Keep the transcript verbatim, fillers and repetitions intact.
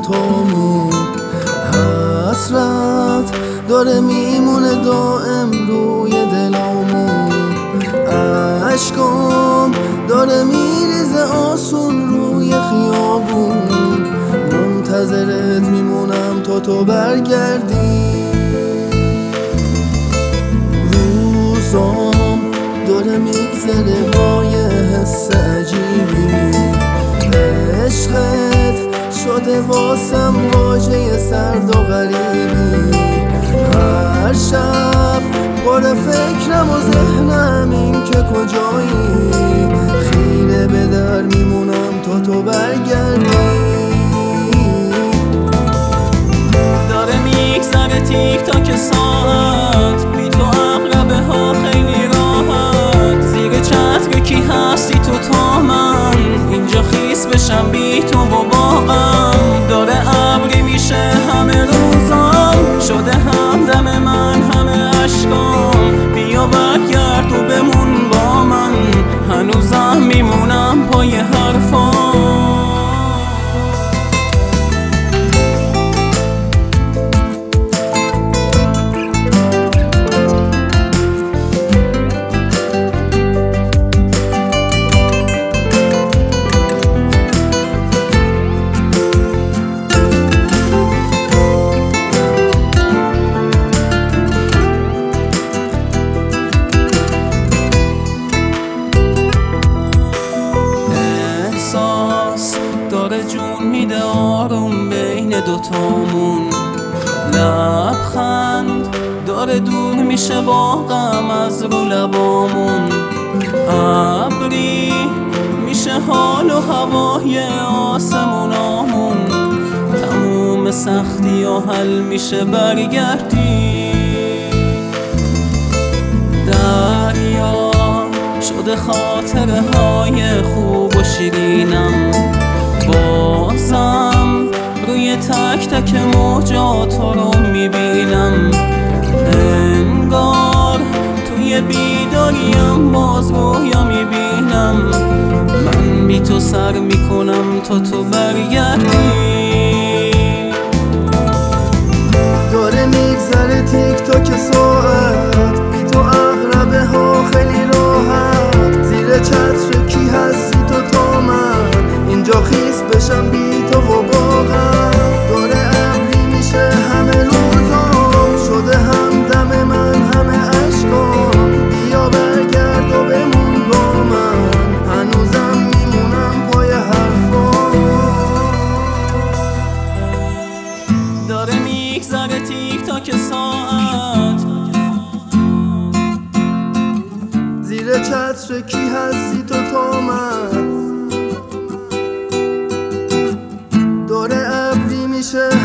دوتامون. حسرت داره میمونه دائم روی دلامون، عشقام داره میریزه آسون روی خیابون. منتظرت میمونم تا تو برگردی. روزام داره میگذره با یه حس عجیبی، عشقت شده واسم واژه سرد و غریبی. هر شب باره فکرم و ذهنم این که کجایی، خیره به در میمونم تا تو برگردی. داره میگذره تیک تاک ساعت، بی تو اقربه ها خیلی راحت. زیر چتر کی هستی تو تا من، اینجا خیس بشم بی تو و باغم. داره ابری میشه همه روزام، شده همدم من همه عشقام. بیا برگرد و بمون با من، هنوزم میمونم پای حرفام. داره جون میده آروم بین دوتامون، لبخند داره دور میشه با غم از رو لبامون. ابری میشه حال و هوای آسمونامون، تموم سختی و حل میشه برگردی. دریا شده خاطره های خوب و شیرینم، بازم روی تک تک موجات رو میبینم. انگار توی بیداریم باز رویا میبینم، من بی تو سر میکنم تا تو برگردی. داره میگذره تیک تاک ساعت، بی تو اقربه ها خیلی راحت. زیر چتر کی هستی تو تا من، اینجا خیس بشم بی تو و باغم. داره ابری میشه همه روزام، شده همدم من همه عشقام. بیا برگرد و بمون با من، هنوزم میمونم پای حرفام. داره میگذره تیک تاک ساعت، زیر چتر کی هستی تو تا من. داره ابری میشه